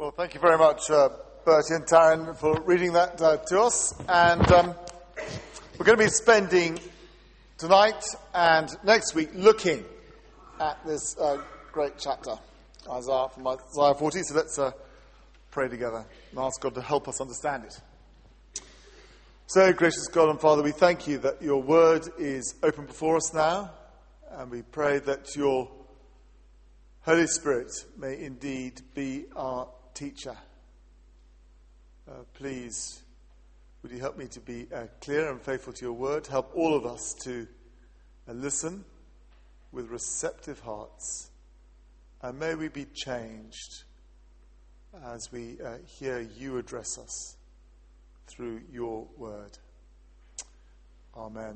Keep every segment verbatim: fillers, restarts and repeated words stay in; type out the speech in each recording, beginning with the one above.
Well, thank you very much, uh, Bertie and Taryn, for reading that uh, to us. And um, we're going to be spending tonight and next week looking at this uh, great chapter, Isaiah from Isaiah forty. So let's uh, pray together and ask God to help us understand it. So, gracious God and Father, we thank you that your word is open before us now, and we pray that your Holy Spirit may indeed be our teacher. Uh, please, would you help me to be uh, clear and faithful to your word? Help all of us to uh, listen with receptive hearts. And may we be changed as we uh, hear you address us through your word. Amen.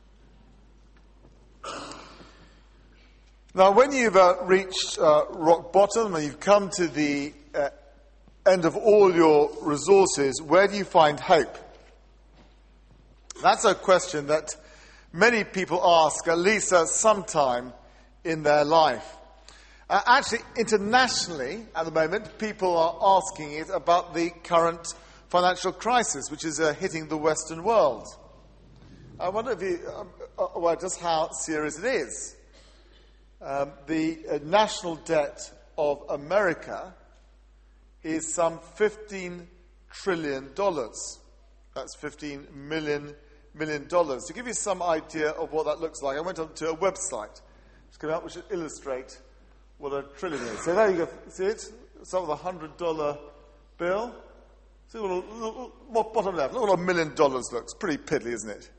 Now, when you've uh, reached uh, rock bottom and you've come to the uh, end of all your resources, where do you find hope? That's a question that many people ask at least at some time in their life. Uh, actually, internationally, at the moment, people are asking it about the current financial crisis, which is uh, hitting the Western world. I wonder if you, uh, uh, well, just how serious it is. Um, the uh, national debt of America is some fifteen trillion dollars. That's fifteen million million dollars. To give you some idea of what that looks like, I went onto a website which came out which should illustrate what a trillion is. So there you go. See it? Start with a hundred dollar bill. See what, a, what bottom left? Look what a million dollars looks. Pretty piddly, isn't it?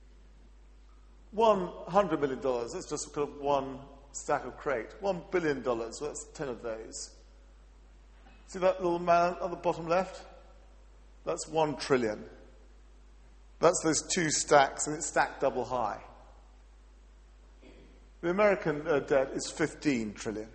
One hundred million dollars. That's just kind of one stack of crate. One billion dollars. Well, that's ten of those. See that little man on the bottom left? That's one trillion. That's those two stacks, and it's stacked double high. The American uh, debt is fifteen trillion.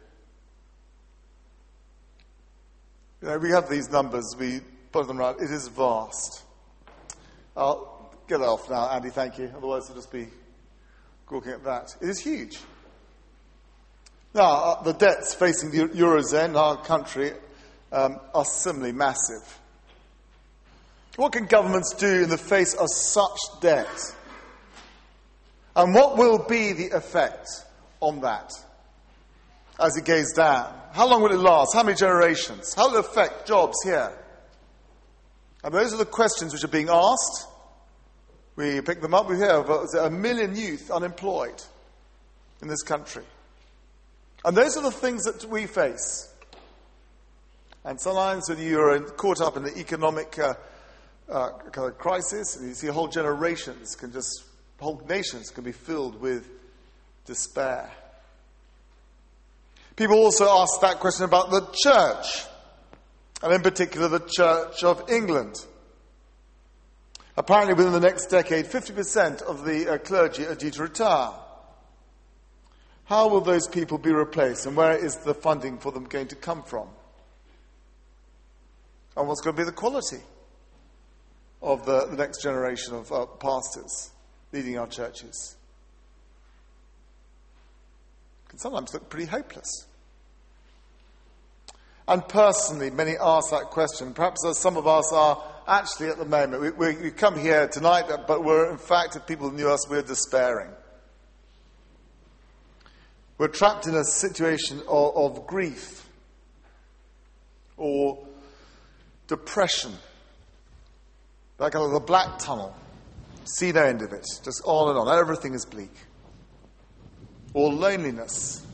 You know, we have these numbers, we put them around. It is vast. I'll get it off now, Andy, thank you. Otherwise, I'll just be gawking at that. It is huge. Now, uh, the debts facing the Eurozone, our country, um, are similarly massive. What can governments do in the face of such debt? And what will be the effect on that as it goes down? How long will it last? How many generations? How will it affect jobs here? And those are the questions which are being asked. We pick them up. We hear of a million youth unemployed in this country. And those are the things that we face. And sometimes when you're caught up in the economic uh, uh, kind of crisis, and you see whole generations can just, whole nations can be filled with despair. People also ask that question about the church, and in particular the Church of England. Apparently within the next decade, fifty percent of the uh, clergy are due to retire. How will those people be replaced, and where is the funding for them going to come from? And what's going to be the quality of the, the next generation of uh, pastors leading our churches? It can sometimes look pretty hopeless. And personally, many ask that question. Perhaps as some of us are actually at the moment. We, we, we come here tonight, but we're, in fact, if people knew us, we're despairing. We're trapped in a situation of, of grief or depression, like kind of the black tunnel. See no end of it, just on and on. Everything is bleak. Or loneliness.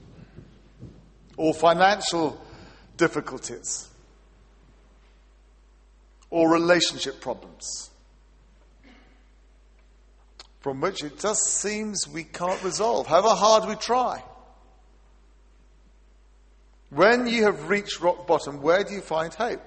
Or financial difficulties. Or relationship problems. From which it just seems we can't resolve, however hard we try. When you have reached rock bottom, where do you find hope?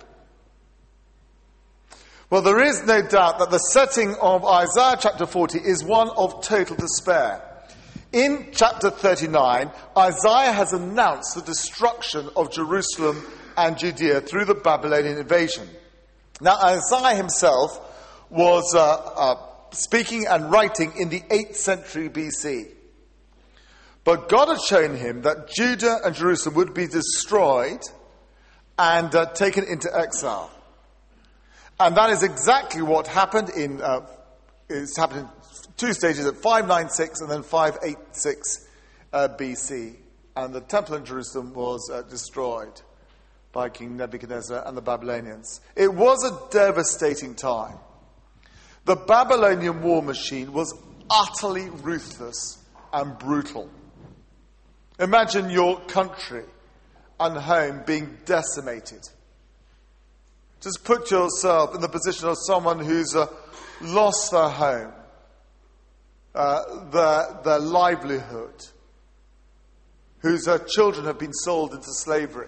Well, there is no doubt that the setting of Isaiah chapter forty is one of total despair. In chapter thirty-nine, Isaiah has announced the destruction of Jerusalem and Judea through the Babylonian invasion. Now, Isaiah himself was uh, uh, speaking and writing in the eighth century B C. But God had shown him that Judah and Jerusalem would be destroyed and uh, taken into exile. And that is exactly what happened in, uh, it's happened in two stages at five ninety-six and then five eighty-six uh, B C. And the temple in Jerusalem was uh, destroyed by King Nebuchadnezzar and the Babylonians. It was a devastating time. The Babylonian war machine was utterly ruthless and brutal. Imagine your country and home being decimated. Just put yourself in the position of someone who's uh, lost their home, uh, their, their livelihood, whose uh, children have been sold into slavery.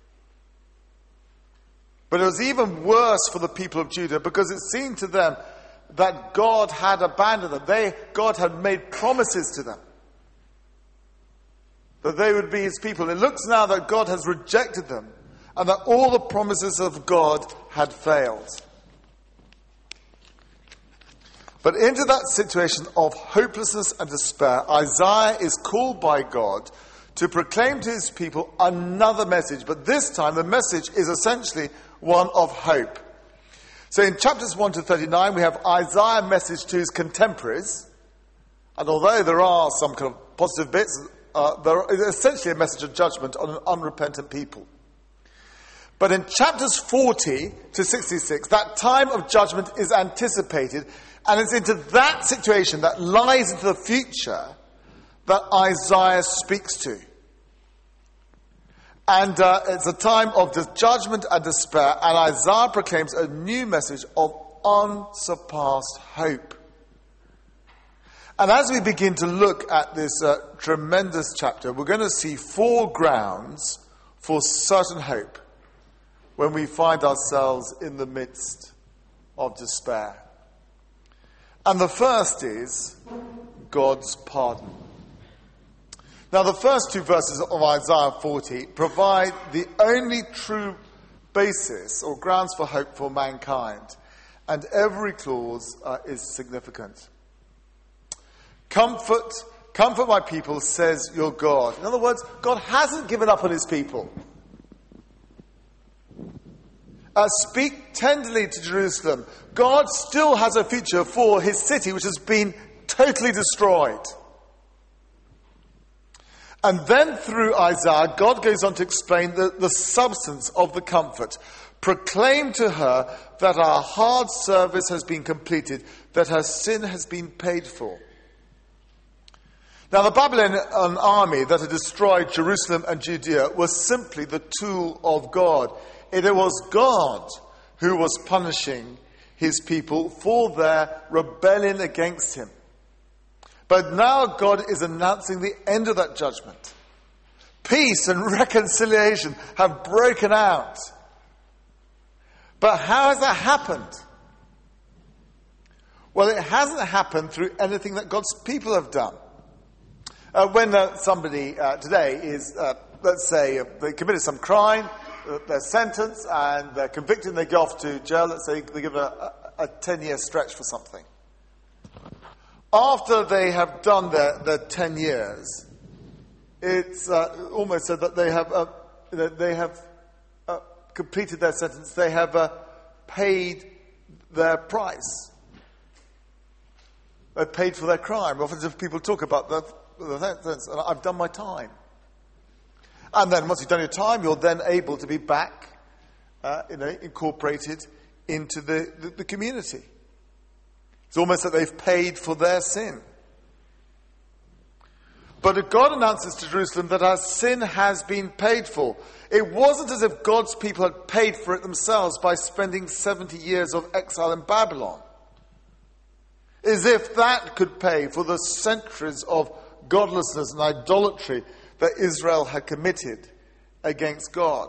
But it was even worse for the people of Judah because it seemed to them that God had abandoned them. They, God had made promises to them that they would be his people. It looks now that God has rejected them and that all the promises of God had failed. But into that situation of hopelessness and despair, Isaiah is called by God to proclaim to his people another message. But this time the message is essentially one of hope. So in chapters one to thirty-nine, we have Isaiah's message to his contemporaries. And although there are some kind of positive bits, uh, there is essentially a message of judgment on an unrepentant people. But in chapters forty to sixty-six, that time of judgment is anticipated. And it's into that situation that lies into the future that Isaiah speaks to. And uh, it's a time of judgment and despair, and Isaiah proclaims a new message of unsurpassed hope. And as we begin to look at this uh, tremendous chapter, we're going to see four grounds for certain hope when we find ourselves in the midst of despair. And the first is God's pardon. Now, the first two verses of Isaiah forty provide the only true basis or grounds for hope for mankind. And every clause uh, is significant. Comfort, comfort my people, says your God. In other words, God hasn't given up on his people. Uh, speak tenderly to Jerusalem. God still has a future for his city, which has been totally destroyed. And then through Isaiah, God goes on to explain the, the substance of the comfort. Proclaim to her that our hard service has been completed, that her sin has been paid for. Now, the Babylonian army that had destroyed Jerusalem and Judea was simply the tool of God. It was God who was punishing his people for their rebellion against him. But now God is announcing the end of that judgment. Peace and reconciliation have broken out. But how has that happened? Well, it hasn't happened through anything that God's people have done. Uh, when uh, somebody uh, today is, uh, let's say, uh, they committed some crime, uh, they're sentenced and they're convicted and they go off to jail, let's say they give a, a, a ten-year stretch for something. After they have done their, their ten years, it's uh, almost said that they have uh, they have uh, completed their sentence. They have uh, paid their price. They've paid for their crime. Often people talk about the, the sentence, and I've done my time. And then once you've done your time, you're then able to be back, uh, you know, incorporated into the, the, the community. It's almost that they've paid for their sin. But God announces to Jerusalem that our sin has been paid for. It wasn't as if God's people had paid for it themselves by spending seventy years of exile in Babylon. As if that could pay for the centuries of godlessness and idolatry that Israel had committed against God.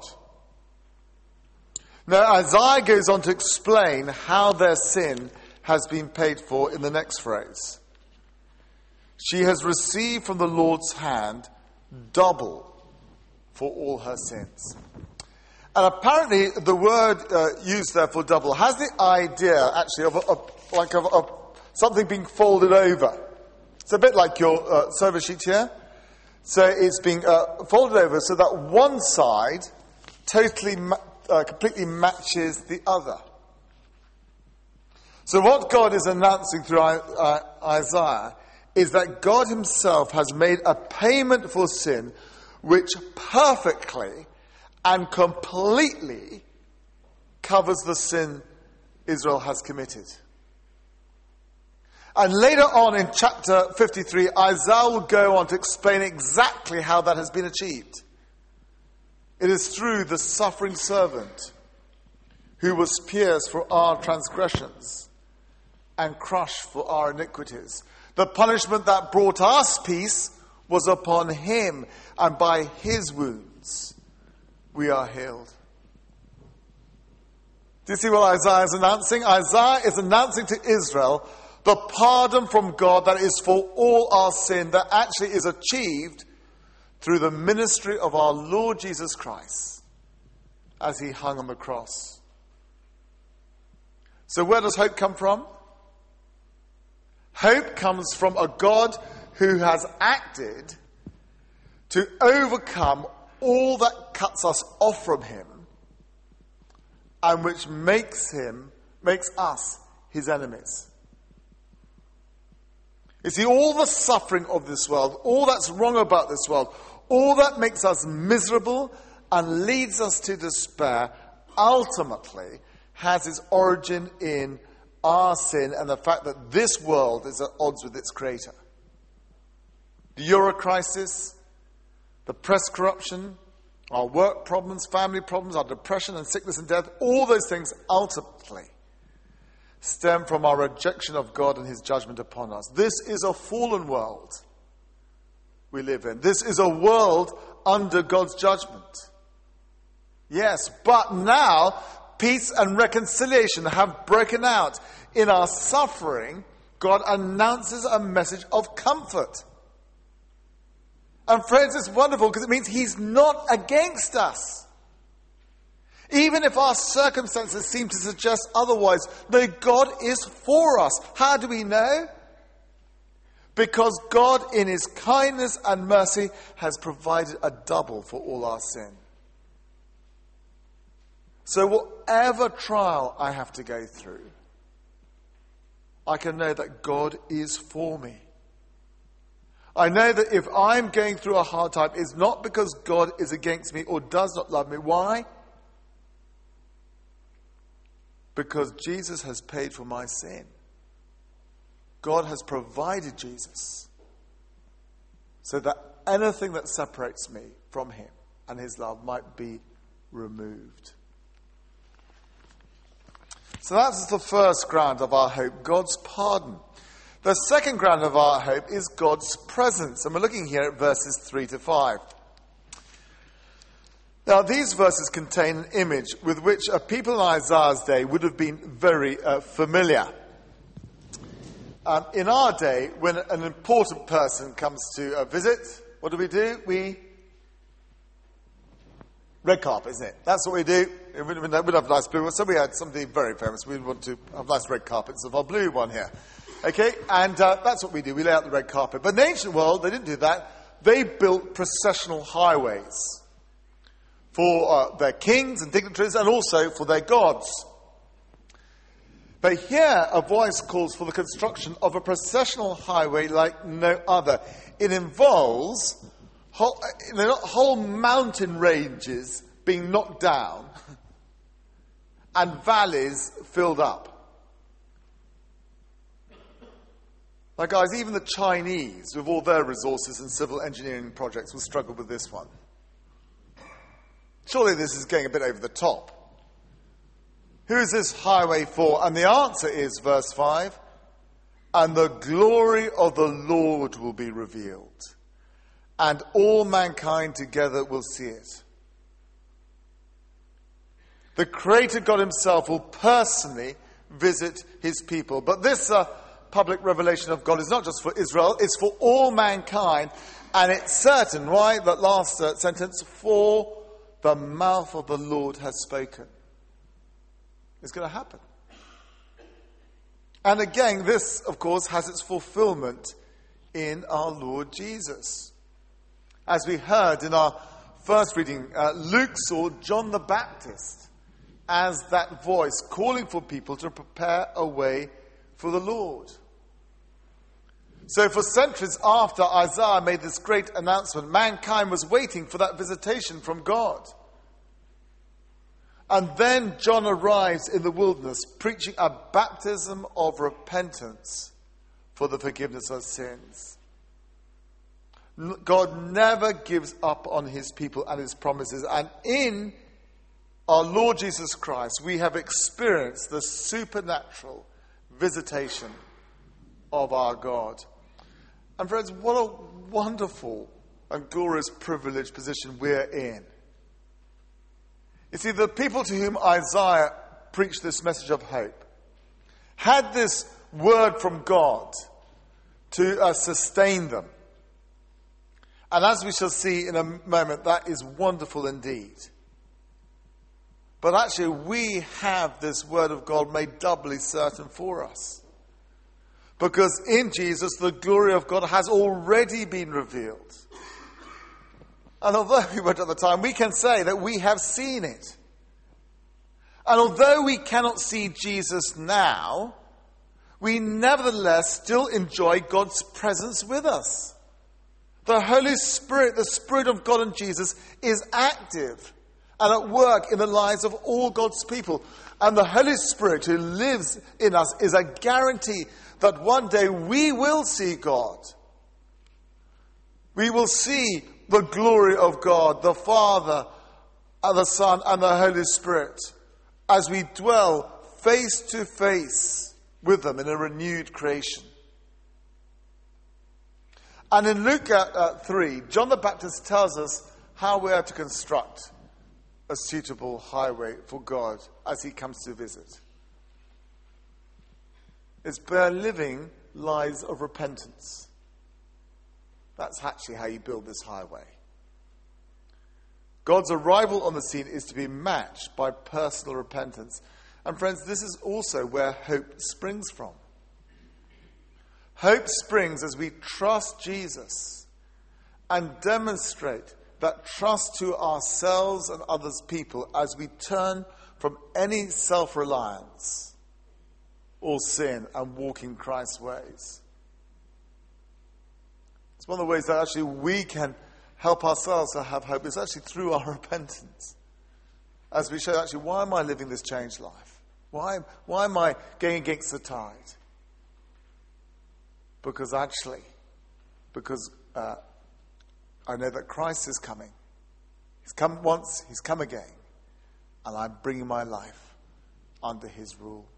Now, Isaiah goes on to explain how their sin has been paid for in the next phrase. She has received from the Lord's hand double for all her sins. And apparently the word uh, used there for double has the idea actually of, a, of like of, of something being folded over. It's a bit like your uh, service sheet here. So it's being uh, folded over so that one side totally, uh, completely matches the other. So what God is announcing through uh, Isaiah is that God himself has made a payment for sin which perfectly and completely covers the sin Israel has committed. And later on in chapter fifty-three, Isaiah will go on to explain exactly how that has been achieved. It is through the suffering servant who was pierced for our transgressions and crushed for our iniquities. The punishment that brought us peace was upon him, and by his wounds we are healed. Do you see what Isaiah is announcing? Isaiah is announcing to Israel the pardon from God that is for all our sin, that actually is achieved through the ministry of our Lord Jesus Christ as he hung on the cross. So where does hope come from? Hope comes from a God who has acted to overcome all that cuts us off from him and which makes him, makes us his enemies. You see, all the suffering of this world, all that's wrong about this world, all that makes us miserable and leads us to despair, ultimately has its origin in our sin and the fact that this world is at odds with its creator. The euro crisis, the press corruption, our work problems, family problems, our depression and sickness and death, all those things ultimately stem from our rejection of God and his judgment upon us. This is a fallen world we live in. This is a world under God's judgment. Yes, but now peace and reconciliation have broken out. In our suffering, God announces a message of comfort. And friends, it's wonderful because it means he's not against us. Even if our circumstances seem to suggest otherwise, no, God is for us. How do we know? Because God, in his kindness and mercy, has provided a double for all our sin. So whatever trial I have to go through, I can know that God is for me. I know that if I'm going through a hard time, it's not because God is against me or does not love me. Why? Because Jesus has paid for my sin. God has provided Jesus so that anything that separates me from him and his love might be removed. So that's the first ground of our hope, God's pardon. The second ground of our hope is God's presence. And we're looking here at verses three to five. Now, these verses contain an image with which a people in Isaiah's day would have been very uh, familiar. Um, in our day, when an important person comes to uh, visit, what do we do? We... Red carpet, isn't it? That's what we do. We'd have nice blue ones. So we had something very famous. We'd want to have nice red carpets of our blue one here. Okay? And uh, that's what we do. We lay out the red carpet. But in the ancient world, they didn't do that. They built processional highways for uh, their kings and dignitaries and also for their gods. But here, a voice calls for the construction of a processional highway like no other. It involves whole, you know, whole mountain ranges being knocked down and valleys filled up. Now, guys, even the Chinese, with all their resources and civil engineering projects, will struggle with this one. Surely this is going a bit over the top. Who is this highway for? And the answer is, verse five, and the glory of the Lord will be revealed, and all mankind together will see it. The Creator God himself will personally visit his people. But this uh, public revelation of God is not just for Israel, it's for all mankind. And it's certain, why? That last uh, sentence, for the mouth of the Lord has spoken. It's going to happen. And again, this, of course, has its fulfillment in our Lord Jesus. As we heard in our first reading, uh, Luke saw John the Baptist as that voice calling for people to prepare a way for the Lord. So for centuries after Isaiah made this great announcement, mankind was waiting for that visitation from God. And then John arrives in the wilderness preaching a baptism of repentance for the forgiveness of sins. God never gives up on his people and his promises. And in our Lord Jesus Christ, we have experienced the supernatural visitation of our God. And friends, what a wonderful and glorious privileged position we're in. You see, the people to whom Isaiah preached this message of hope had this word from God to uh, sustain them. And as we shall see in a moment, that is wonderful indeed. But actually, we have this word of God made doubly certain for us. Because in Jesus, the glory of God has already been revealed. And although we weren't at the time, we can say that we have seen it. And although we cannot see Jesus now, we nevertheless still enjoy God's presence with us. The Holy Spirit, the Spirit of God in Jesus, is active and at work in the lives of all God's people. And the Holy Spirit who lives in us is a guarantee that one day we will see God. We will see the glory of God, the Father, and the Son, and the Holy Spirit, as we dwell face to face with them in a renewed creation. And in Luke uh, three, John the Baptist tells us how we are to construct a suitable highway for God as he comes to visit. It's by living lives of repentance. That's actually how you build this highway. God's arrival on the scene is to be matched by personal repentance. And friends, this is also where hope springs from. Hope springs as we trust Jesus and demonstrate that trust to ourselves and others people as we turn from any self-reliance or sin and walk in Christ's ways. It's one of the ways that actually we can help ourselves to have hope. It's actually through our repentance. As we show, actually, why am I living this changed life? Why, why am I going against the tide? Because actually, because uh, I know that Christ is coming. He's come once, he's come again. And I'm bringing my life under his rule.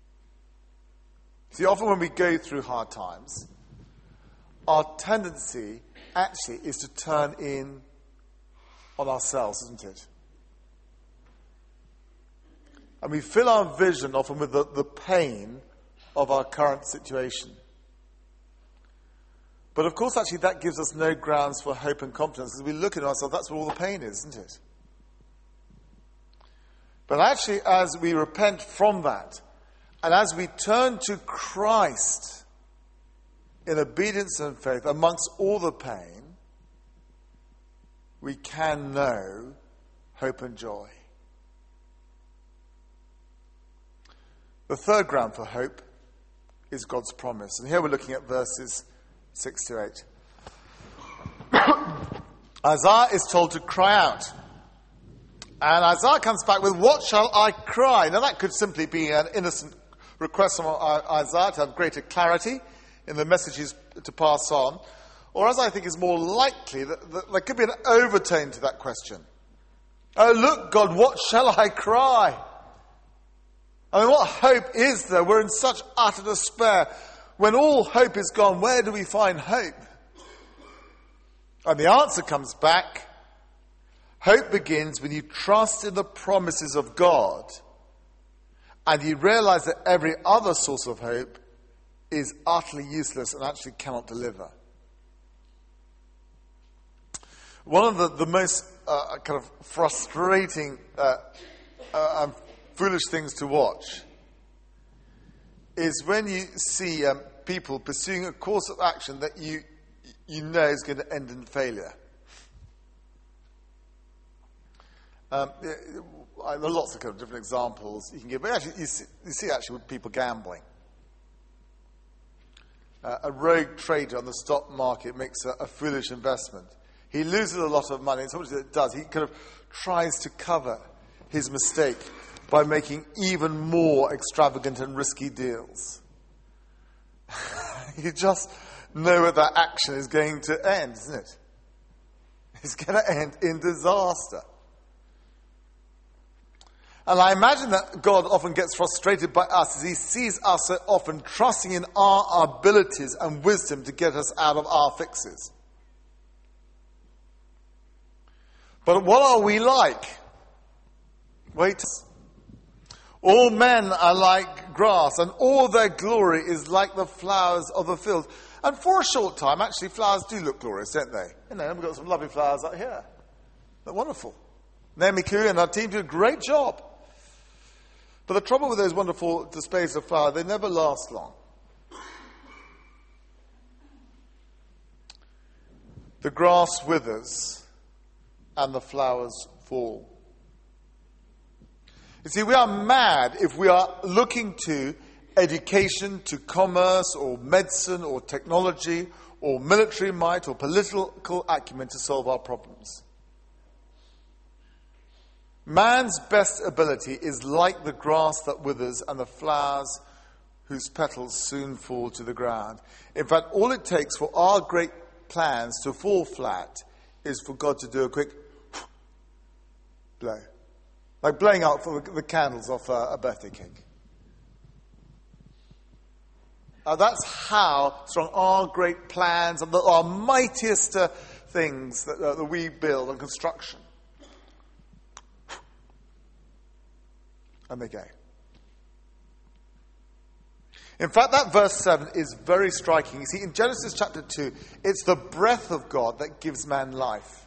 See, often when we go through hard times, our tendency actually is to turn in on ourselves, isn't it? And we fill our vision often with the, the pain of our current situation. But of course, actually, that gives us no grounds for hope and confidence, because we look at ourselves, that's where all the pain is, isn't it? But actually, as we repent from that, and as we turn to Christ in obedience and faith amongst all the pain, we can know hope and joy. The third ground for hope is God's promise. And here we're looking at verses six to eight. Isaiah is told to cry out. And Isaiah comes back with, what shall I cry? Now that could simply be an innocent request from Isaiah to have greater clarity in the messages to pass on. Or as I think is more likely, that, that there could be an overtone to that question. Oh, look, God, what shall I cry? I mean, what hope is there? We're in such utter despair. When all hope is gone, where do we find hope? And the answer comes back. Hope begins when you trust in the promises of God and you realize that every other source of hope is utterly useless and actually cannot deliver. One of the, the most uh, kind of frustrating uh, uh, and foolish things to watch is when you see um, people pursuing a course of action that you you know is going to end in failure. Um, there are lots of kind of different examples you can give, but actually you see, you see actually with people gambling. Uh, a rogue trader on the stock market makes a, a foolish investment. He loses a lot of money, and so much that it does, he kind of tries to cover his mistake by making even more extravagant and risky deals. You just know where that action is going to end, isn't it? It's going to end in disaster. And I imagine that God often gets frustrated by us as he sees us so often trusting in our abilities and wisdom to get us out of our fixes. But what are we like? Wait. All men are like grass, and all their glory is like the flowers of the field. And for a short time, actually, flowers do look glorious, don't they? You know, we've got some lovely flowers up here. They're wonderful. Naomi Cooey and our team do a great job. But the trouble with those wonderful displays of flower, they never last long. The grass withers and the flowers fall. You see, we are mad if we are looking to education, to commerce, or medicine, or technology, or military might, or political acumen to solve our problems. Man's best ability is like the grass that withers and the flowers whose petals soon fall to the ground. In fact, all it takes for our great plans to fall flat is for God to do a quick blow. Like blowing out for the candles off a, a birthday cake. Uh, that's how strong our great plans and the, our mightiest uh, things that, uh, that we build and construction. And they go. In fact, that verse seven is very striking. You see, in Genesis chapter two, it's the breath of God that gives man life.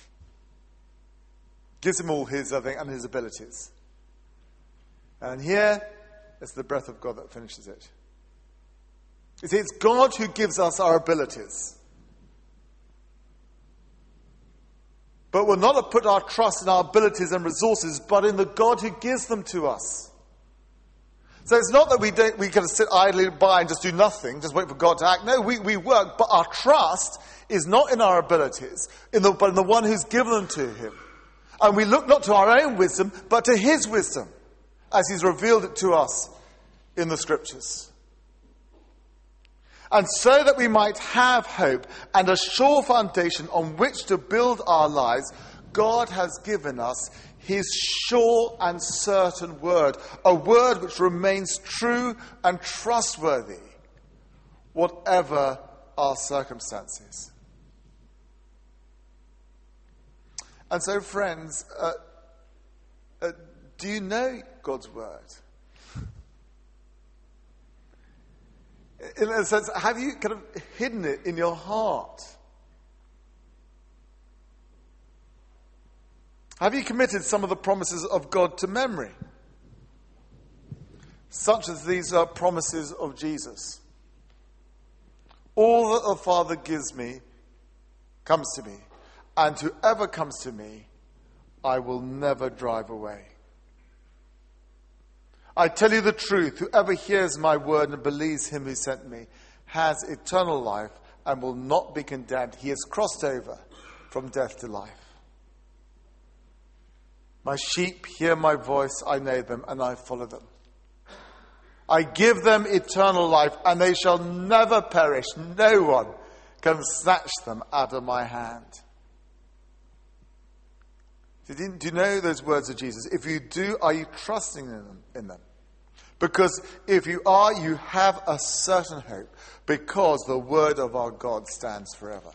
Gives him all his, I think, and his abilities. And here, it's the breath of God that finishes it. You see, it's God who gives us our abilities. But we're not to put our trust in our abilities and resources, but in the God who gives them to us. So it's not that we don't, we can sit idly by and just do nothing, just wait for God to act. No, we, we work, but our trust is not in our abilities, in the, but in the one who's given them to him. And we look not to our own wisdom, but to his wisdom, as he's revealed it to us in the scriptures. And so that we might have hope and a sure foundation on which to build our lives, God has given us his sure and certain word, a word which remains true and trustworthy, whatever our circumstances. And so, friends, uh, uh, do you know God's word? In a sense, have you kind of hidden it in your heart? Have you committed some of the promises of God to memory? Such as these are promises of Jesus. All that the Father gives me comes to me, and whoever comes to me, I will never drive away. I tell you the truth, whoever hears my word and believes him who sent me has eternal life and will not be condemned. He has crossed over from death to life. My sheep hear my voice, I know them, and I follow them. I give them eternal life, and they shall never perish. No one can snatch them out of my hand. Do you know those words of Jesus? If you do, are you trusting in them? In them? Because if you are, you have a certain hope, because the word of our God stands forever.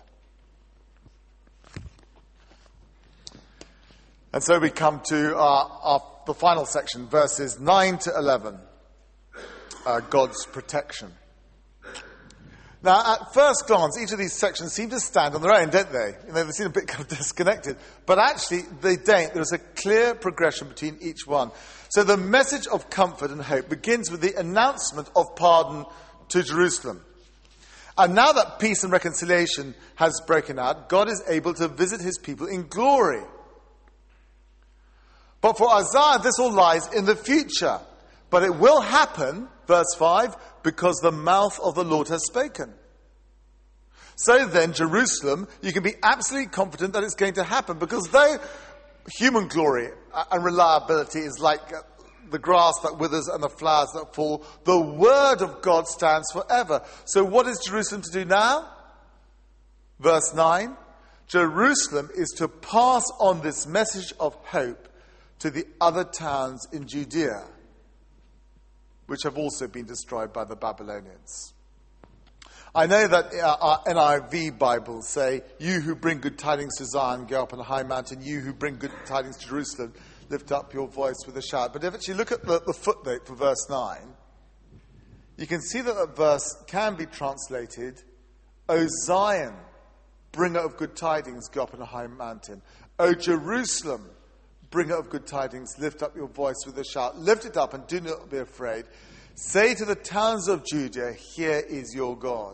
And so we come to our, our, the final section, verses nine to eleven, uh, God's protection. Now, at first glance, each of these sections seem to stand on their own, don't they? You know, they seem a bit kind of disconnected. But actually, they don't. There's a clear progression between each one. So the message of comfort and hope begins with the announcement of pardon to Jerusalem. And now that peace and reconciliation has broken out, God is able to visit his people in glory. But for Isaiah, this all lies in the future. But it will happen, verse five, because the mouth of the Lord has spoken. So then, Jerusalem, you can be absolutely confident that it's going to happen, because though human glory and reliability is like the grass that withers and the flowers that fall, the word of God stands forever. So what is Jerusalem to do now? Verse nine, Jerusalem is to pass on this message of hope to the other towns in Judea, which have also been destroyed by the Babylonians. I know that our N I V Bibles say, you who bring good tidings to Zion, go up on a high mountain. You who bring good tidings to Jerusalem, lift up your voice with a shout. But if you look at the, the footnote for verse nine, you can see that that verse can be translated, O Zion, bringer of good tidings, go up on a high mountain. O Jerusalem, bringer of good tidings, lift up your voice with a shout. Lift it up and do not be afraid. Say to the towns of Judah, here is your God.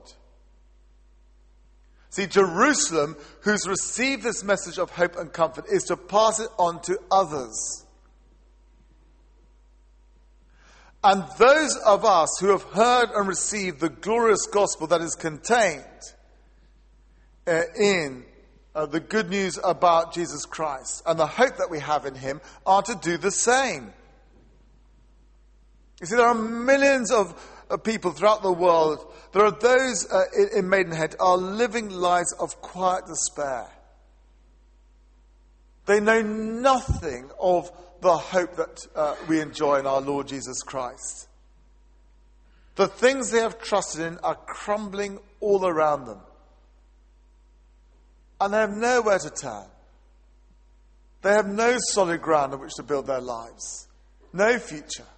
See, Jerusalem, who's received this message of hope and comfort, is to pass it on to others. And those of us who have heard and received the glorious gospel that is contained uh, in uh, the good news about Jesus Christ and the hope that we have in him are to do the same. You see, there are millions of uh, people throughout the world. There are those uh, in, in Maidenhead are living lives of quiet despair. They know nothing of the hope that uh, we enjoy in our Lord Jesus Christ. The things they have trusted in are crumbling all around them. And they have nowhere to turn. They have no solid ground on which to build their lives. No future.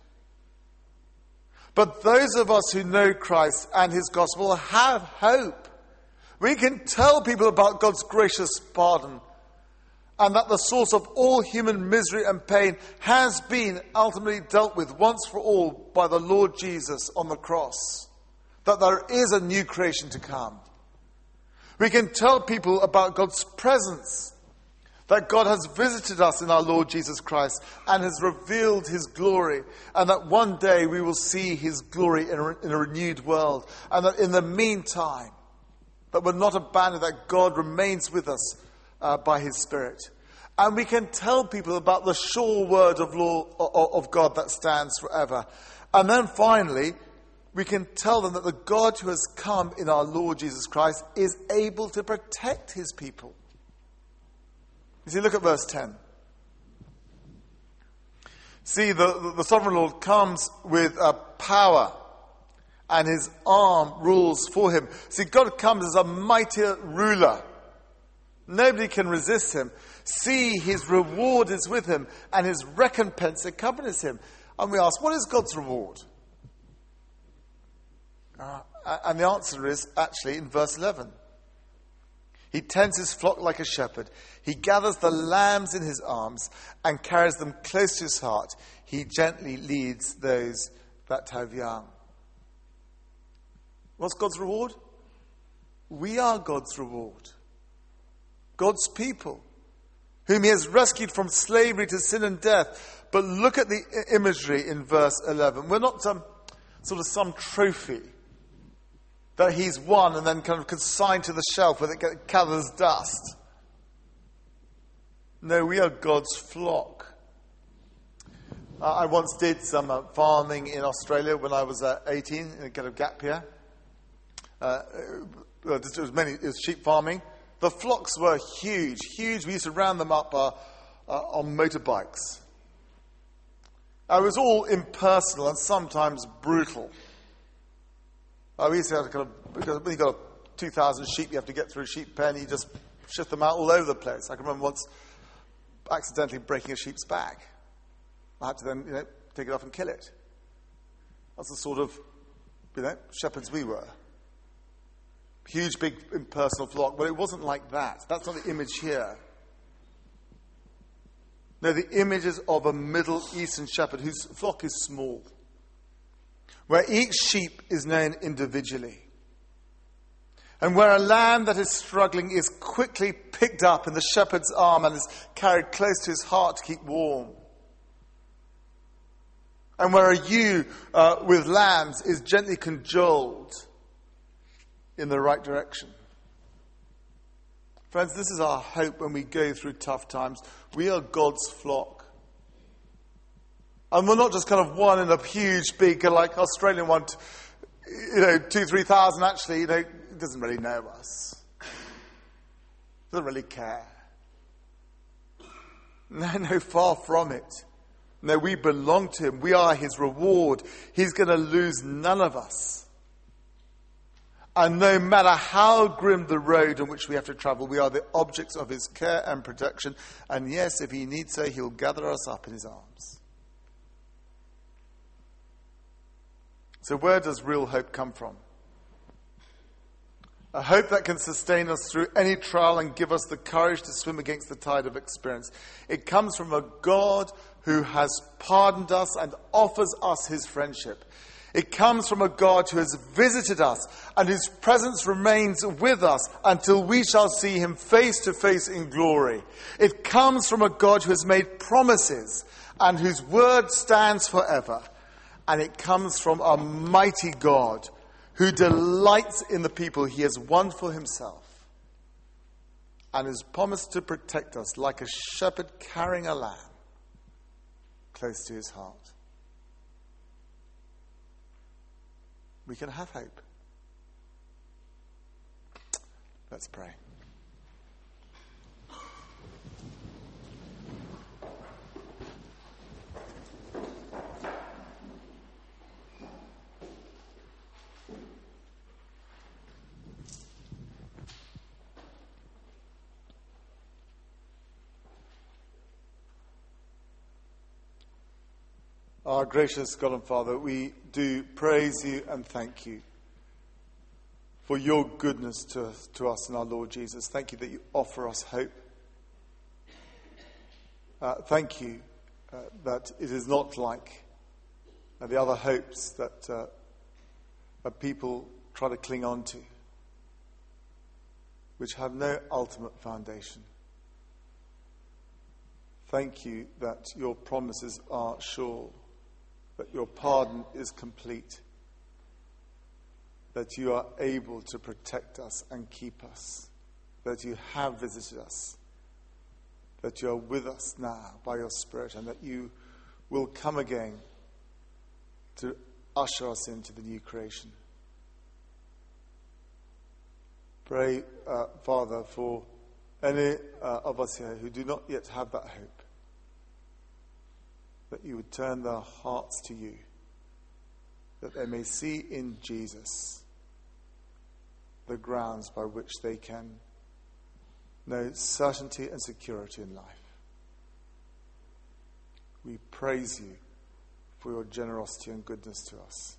But those of us who know Christ and his gospel have hope. We can tell people about God's gracious pardon and that the source of all human misery and pain has been ultimately dealt with once for all by the Lord Jesus on the cross. That there is a new creation to come. We can tell people about God's presence. That God has visited us in our Lord Jesus Christ and has revealed his glory. And that one day we will see his glory in a, in a renewed world. And that in the meantime, that we're not abandoned, that God remains with us uh, by his Spirit. And we can tell people about the sure word of, law, of God that stands forever. And then finally, we can tell them that the God who has come in our Lord Jesus Christ is able to protect his people. You see, look at verse ten. See, the, the, the sovereign Lord comes with a power, and his arm rules for him. See, God comes as a mightier ruler. Nobody can resist him. See, his reward is with him, and his recompense accompanies him. And we ask, what is God's reward? Uh, and the answer is actually in verse eleven. He tends his flock like a shepherd. He gathers the lambs in his arms and carries them close to his heart. He gently leads those that have young. What's God's reward? We are God's reward. God's people, whom he has rescued from slavery to sin and death. But look at the imagery in verse eleven. We're not some sort of some trophy that he's won and then kind of consigned to the shelf where it gathers dust. No, we are God's flock. Uh, I once did some uh, farming in Australia when I was uh, eighteen, in a kind of gap year. Uh, it was many, it was sheep farming. The flocks were huge, huge. We used to round them up uh, uh, on motorbikes. Uh, it was all impersonal and sometimes brutal. Uh, we used to have to kind of, because when you've got two thousand sheep, you have to get through a sheep pen, you just shift them out all over the place. I can remember once accidentally breaking a sheep's back. I had to then, you know, take it off and kill it. That's the sort of, you know, shepherds we were. Huge, big, impersonal flock. But it wasn't like that. That's not the image here. No, the image is of a Middle Eastern shepherd whose flock is small, where each sheep is known individually, and where a lamb that is struggling is quickly picked up in the shepherd's arm and is carried close to his heart to keep warm. And where a ewe uh, with lambs is gently cajoled in the right direction. Friends, this is our hope when we go through tough times. We are God's flock. And we're not just kind of one in a huge, big, like Australian one, you know, two, three thousand. Actually, you know, he doesn't really know us. Doesn't really care. No, no, far from it. No, we belong to him. We are his reward. He's going to lose none of us. And no matter how grim the road on which we have to travel, we are the objects of his care and protection. And yes, if he needs so, he'll gather us up in his arms. So where does real hope come from? A hope that can sustain us through any trial and give us the courage to swim against the tide of experience. It comes from a God who has pardoned us and offers us his friendship. It comes from a God who has visited us and whose presence remains with us until we shall see him face to face in glory. It comes from a God who has made promises and whose word stands forever. And it comes from a mighty God who delights in the people he has won for himself and has promised to protect us like a shepherd carrying a lamb close to his heart. We can have hope. Let's pray. Our gracious God and Father, we do praise you and thank you for your goodness to, to us in our Lord Jesus. Thank you that you offer us hope. Uh, thank you uh, that it is not like uh, the other hopes that uh, uh, people try to cling on to, which have no ultimate foundation. Thank you that your promises are sure, that your pardon is complete, that you are able to protect us and keep us, that you have visited us, that you are with us now by your Spirit, and that you will come again to usher us into the new creation. Pray, uh, Father, for any uh, of us here who do not yet have that hope, that you would turn their hearts to you, that they may see in Jesus the grounds by which they can know certainty and security in life. We praise you for your generosity and goodness to us.